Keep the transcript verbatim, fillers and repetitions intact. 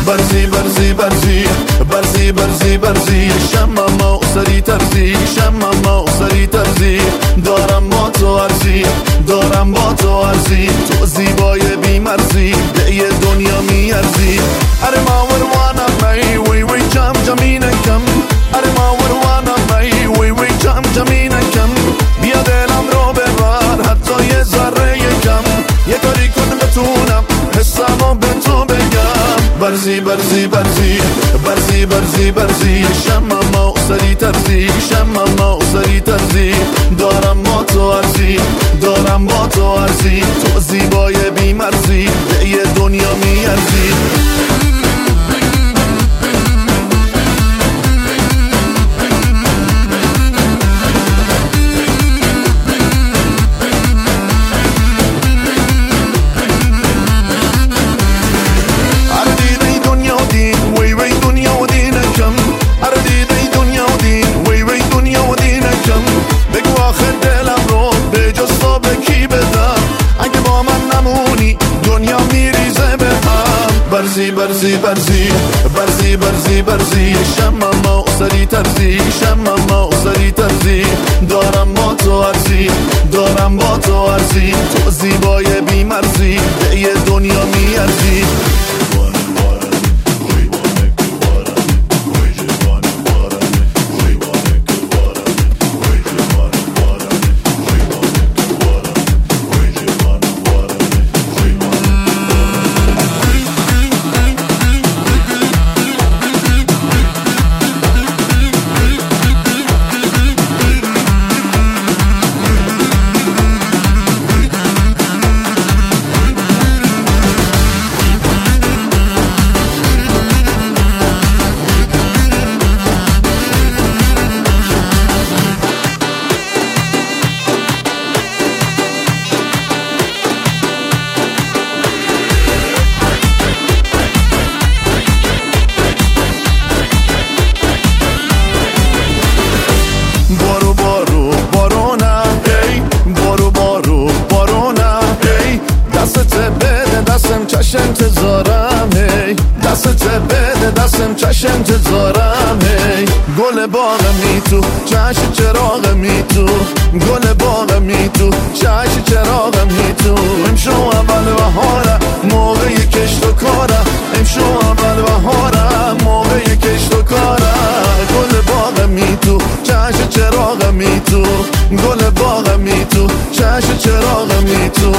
برزی برزی برزی برزی برزی برزی شمم و سری ترزی شمم و سری ترزی دارم با تو ارزی دارم با تو ارزی تو زیبای بیمرزی به یه دنیا میارزی اره ما وروانم می وی وی جم جمینکم اره ما وروانم می وی وی جم جمینکم بیا دلم رو ببر حتی یه ذره کم یه کاری کن بتونم حسمو به تو بگم برزی برزی برزی برزی برزی برزی شمم و سری ترزی شمم و سری ترزی دارم با تو ارزی دارم با تو ارزی تو زیبای بیمرزی به یه دنیا میارزی برزی برزی برزی برزی برزی برزی شمم و سری ترزی شمم و سری ترزی دارم با تو ارزی دارم با تو ارزی تو زیبای بیمرزی به یه دنیا میارزی بارو بارو بارونه ای بارو بارو بارونه ای دستت بده دستم چش انتظارم هی دستت بده دستم چش انتظارم هی گل باغمی تو چش چراغمی تو گل باغمی تو چش چراغمی تو امشو اول بهاره موقع کشت و کاره امشو اول بهاره موقع کشت و کاره گل باغمی تو چش چراغمی تو گل باغمی تو چش چراغمی تو